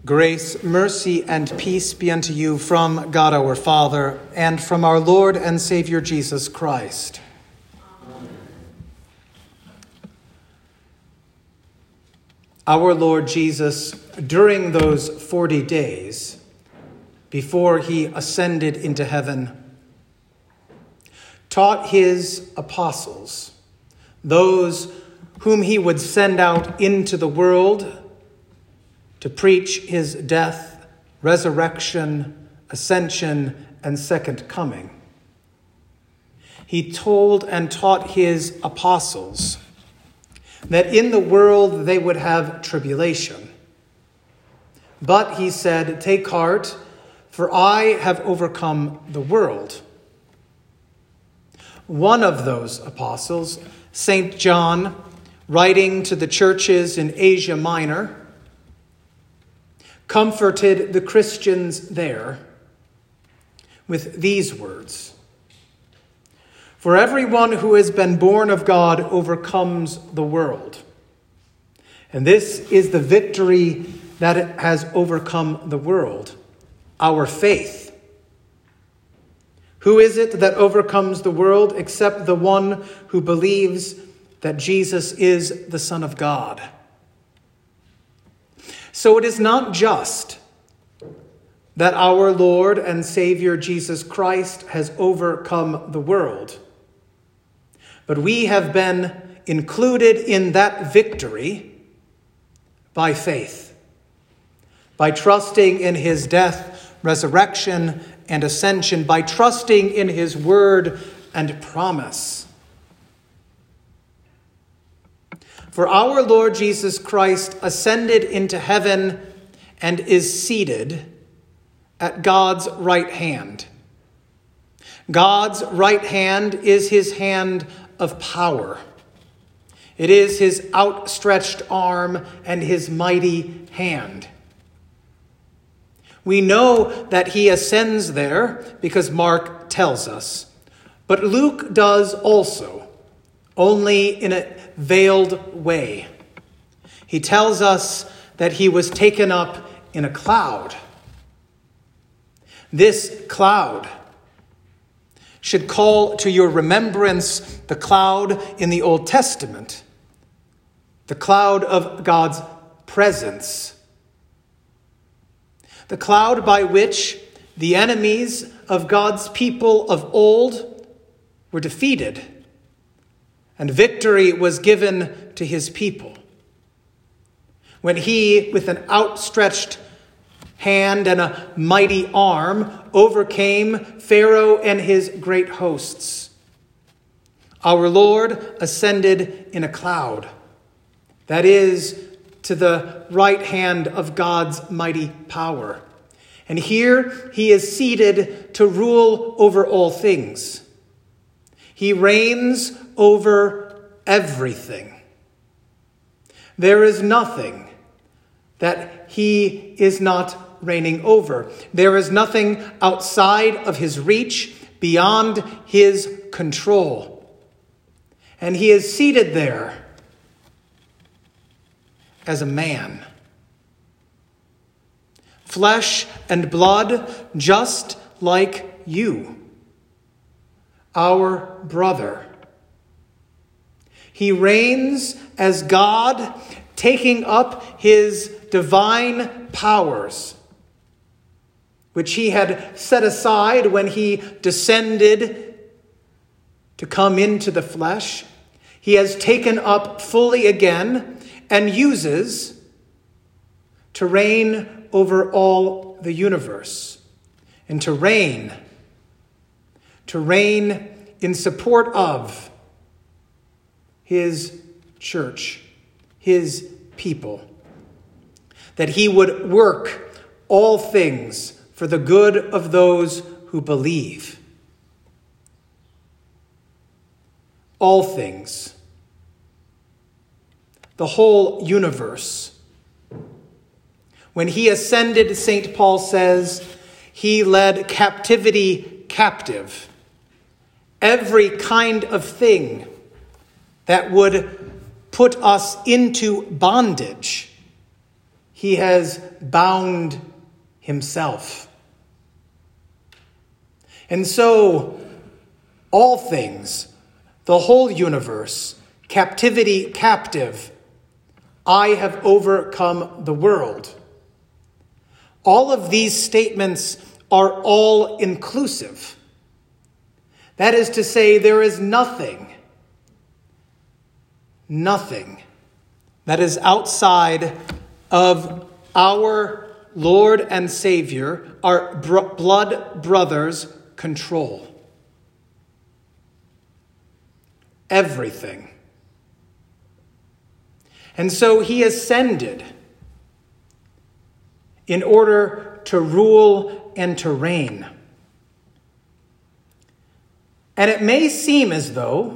Grace, mercy, and peace be unto you from God our Father and from our Lord and Savior Jesus Christ. Amen. Our Lord Jesus, during those 40 days before he ascended into heaven, taught his apostles, those whom he would send out into the world to preach his death, resurrection, ascension, and second coming. He told and taught his apostles that in the world they would have tribulation. But he said, "Take heart, for I have overcome the world." One of those apostles, St. John, writing to the churches in Asia Minor, comforted the Christians there with these words: "For everyone who has been born of God overcomes the world. And this is the victory that has overcome the world, our faith. Who is it that overcomes the world except the one who believes that Jesus is the Son of God?" So it is not just that our Lord and Savior Jesus Christ has overcome the world, but we have been included in that victory by faith, by trusting in his death, resurrection, and ascension, by trusting in his word and promise. For our Lord Jesus Christ ascended into heaven and is seated at God's right hand. God's right hand is his hand of power. It is his outstretched arm and his mighty hand. We know that he ascends there because Mark tells us, but Luke does also, only in a veiled way. He tells us that he was taken up in a cloud. This cloud should call to your remembrance the cloud in the Old Testament, the cloud of God's presence, the cloud by which the enemies of God's people of old were defeated, and victory was given to his people. When he, with an outstretched hand and a mighty arm, overcame Pharaoh and his great hosts. Our Lord ascended in a cloud, that is, to the right hand of God's mighty power. And here he is seated to rule over all things. He reigns over everything. There is nothing that he is not reigning over. There is nothing outside of his reach, beyond his control. And he is seated there as a man. Flesh and blood, just like you, our brother. He reigns as God, taking up his divine powers, which he had set aside when he descended to come into the flesh. He has taken up fully again and uses to reign over all the universe, and to reign in support of his church, his people, that he would work all things for the good of those who believe. All things. The whole universe. When he ascended, St. Paul says, he led captivity captive. Every kind of thing that would put us into bondage, he has bound himself. And so, all things, the whole universe, captivity captive, I have overcome the world. All of these statements are all inclusive. That is to say, there is nothing that is outside of our Lord and Savior, our blood brother's control. Everything. And so he ascended in order to rule and to reign. And it may seem as though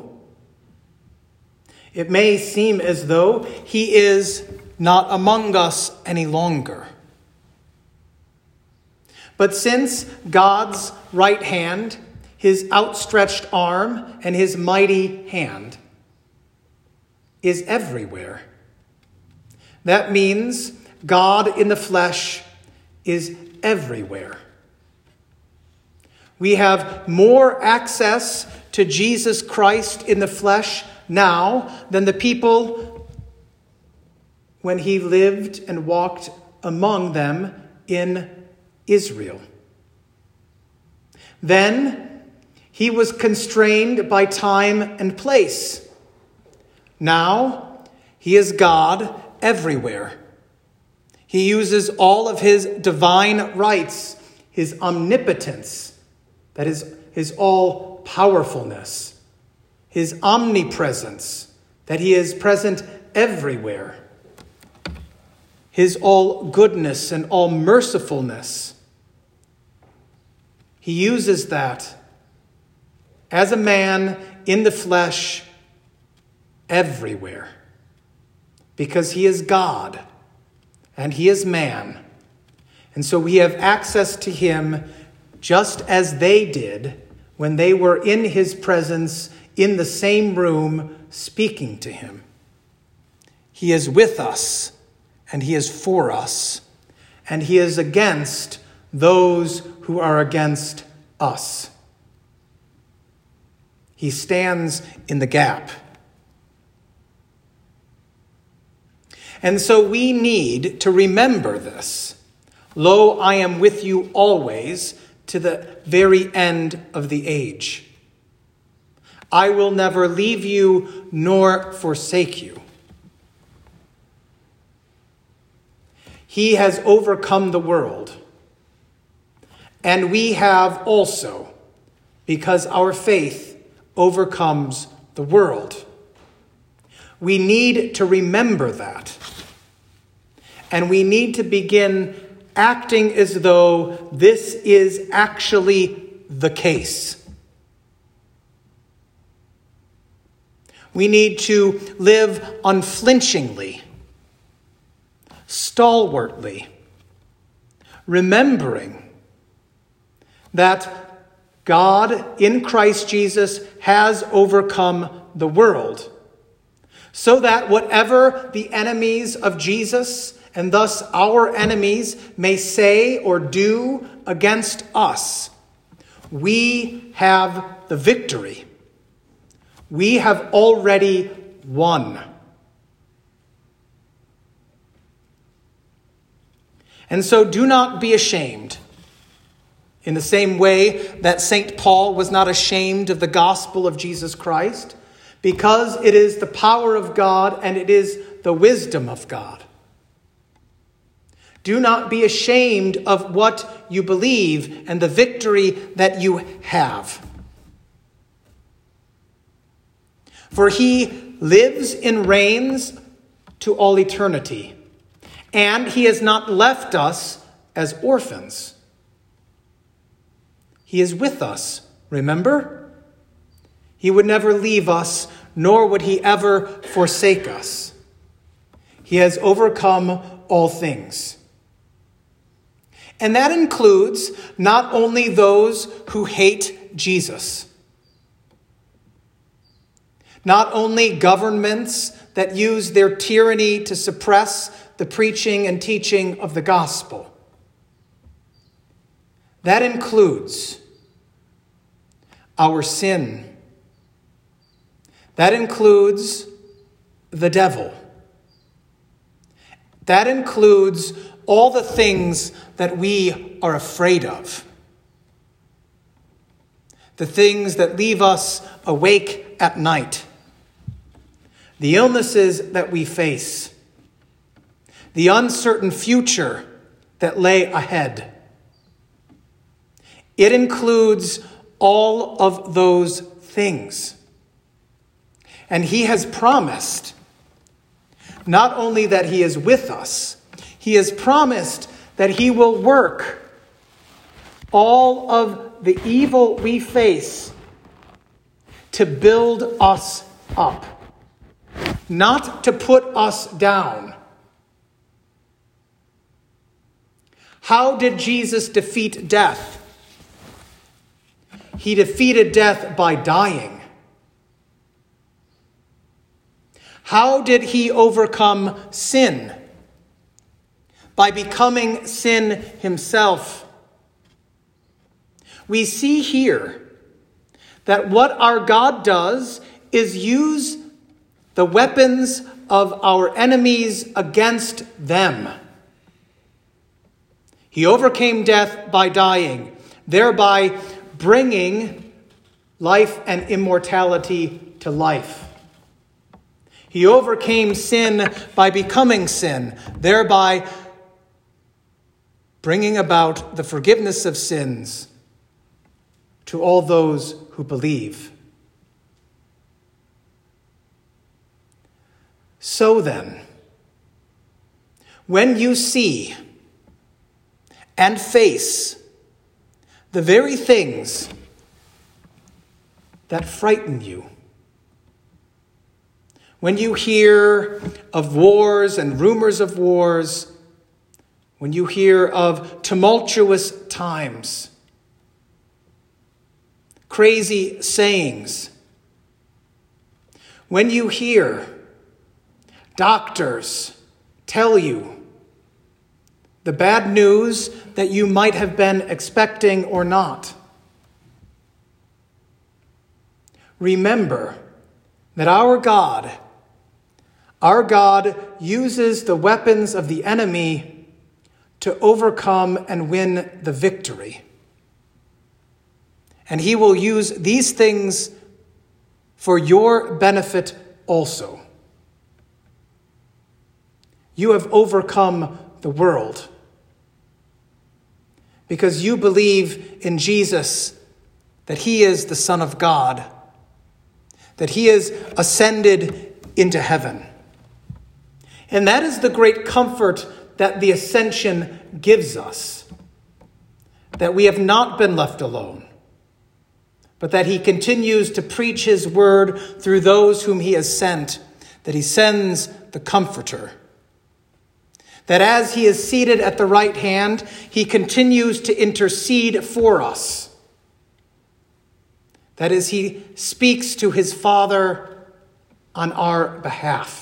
he is not among us any longer. But since God's right hand, his outstretched arm, and his mighty hand is everywhere, that means God in the flesh is everywhere. We have more access to Jesus Christ in the flesh now than the people when he lived and walked among them in Israel. Then he was constrained by time and place. Now he is God everywhere. He uses all of his divine rights, his omnipotence, that is his all-powerfulness, his omnipresence, that he is present everywhere, his all-goodness and all-mercifulness. He uses that as a man in the flesh everywhere, because he is God and he is man. And so we have access to him just as they did when they were in his presence in the same room speaking to him. He is with us and he is for us, and he is against those who are against us. He stands in the gap. And so we need to remember this. Lo, I am with you always to the very end of the age. I will never leave you nor forsake you. He has overcome the world. And we have also, because our faith overcomes the world. We need to remember that. And we need to begin acting as though this is actually the case. We need to live unflinchingly, stalwartly, remembering that God in Christ Jesus has overcome the world, so that whatever the enemies of Jesus, and thus our enemies, may say or do against us, we have the victory. We have already won. And so do not be ashamed. In the same way that St. Paul was not ashamed of the gospel of Jesus Christ, because it is the power of God and it is the wisdom of God. Do not be ashamed of what you believe and the victory that you have. For he lives and reigns to all eternity, and he has not left us as orphans. He is with us, remember? He would never leave us, nor would he ever forsake us. He has overcome all things. And that includes not only those who hate Jesus. not only governments that use their tyranny to suppress the preaching and teaching of the gospel. That includes our sin. That includes the devil. That includes all the things that we are afraid of. The things that leave us awake at night. The illnesses that we face. The uncertain future that lay ahead. It includes all of those things. And he has promised not only that he is with us, he has promised that he will work all of the evil we face to build us up, not to put us down. How did Jesus defeat death? He defeated death by dying. How did he overcome sin? By becoming sin himself. We see here that what our God does is use the weapons of our enemies against them. He overcame death by dying, thereby bringing life and immortality to life. He overcame sin by becoming sin, thereby bringing about the forgiveness of sins to all those who believe. So then, when you see and face the very things that frighten you, when you hear of wars and rumors of wars, when you hear of tumultuous times, crazy sayings, when you hear doctors tell you the bad news that you might have been expecting or not, remember that our God uses the weapons of the enemy to overcome and win the victory. And he will use these things for your benefit also. You have overcome the world because you believe in Jesus, that he is the Son of God, that he is ascended into heaven. And that is the great comfort that the ascension gives us, that we have not been left alone, but that he continues to preach his word through those whom he has sent, that he sends the Comforter. That as he is seated at the right hand, he continues to intercede for us. That is, he speaks to his Father on our behalf,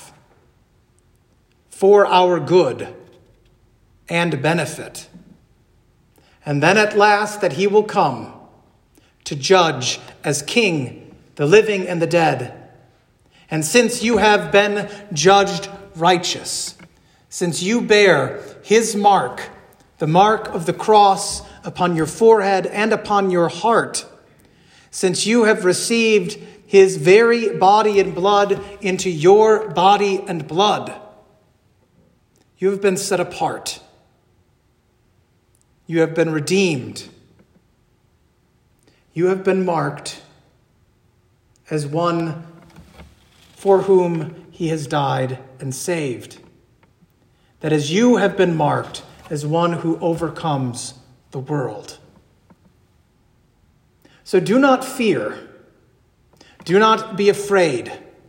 for our good and benefit. And then at last that he will come to judge as king the living and the dead. And since you have been judged righteous, since you bear his mark, the mark of the cross upon your forehead and upon your heart, since you have received his very body and blood into your body and blood, you have been set apart. You have been redeemed. You have been marked as one for whom he has died and saved. That as you have been marked as one who overcomes the world. So do not fear. Do not be afraid.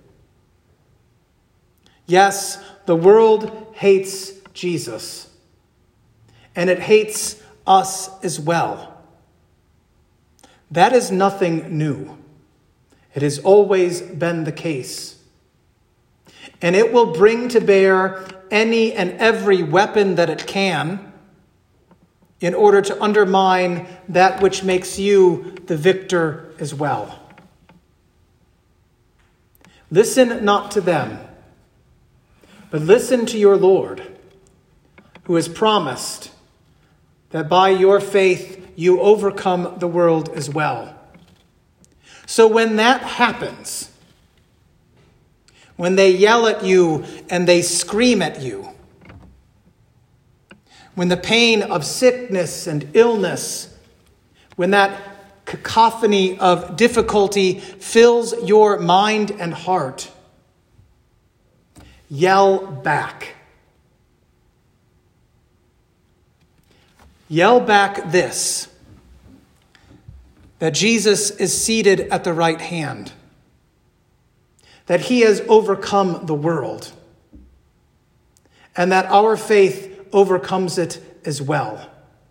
Yes, the world hates Jesus, and it hates us as well. That is nothing new. It has always been the case. And it will bring to bear any and every weapon that it can in order to undermine that which makes you the victor as well. Listen not to them, but listen to your Lord, who has promised that by your faith you overcome the world as well. So when that happens, when they yell at you and they scream at you, when the pain of sickness and illness, when that cacophony of difficulty fills your mind and heart, yell back. Yell back this, that Jesus is seated at the right hand, that he has overcome the world, and that our faith overcomes it as well.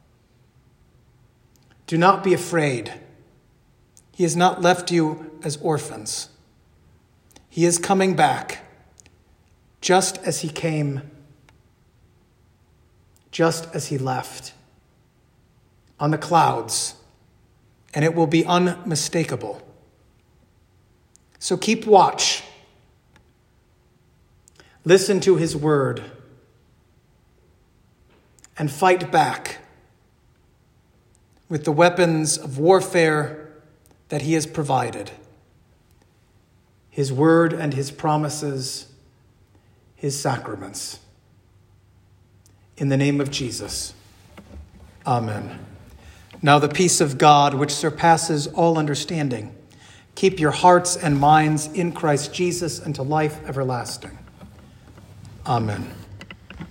Do not be afraid. He has not left you as orphans. He is coming back, just as he came, just as he left, on the clouds, and it will be unmistakable. So keep watch. Listen to his word and fight back with the weapons of warfare that he has provided. His word and his promises, his sacraments. In the name of Jesus, amen. Now the peace of God, which surpasses all understanding, keep your hearts and minds in Christ Jesus unto life everlasting. Amen.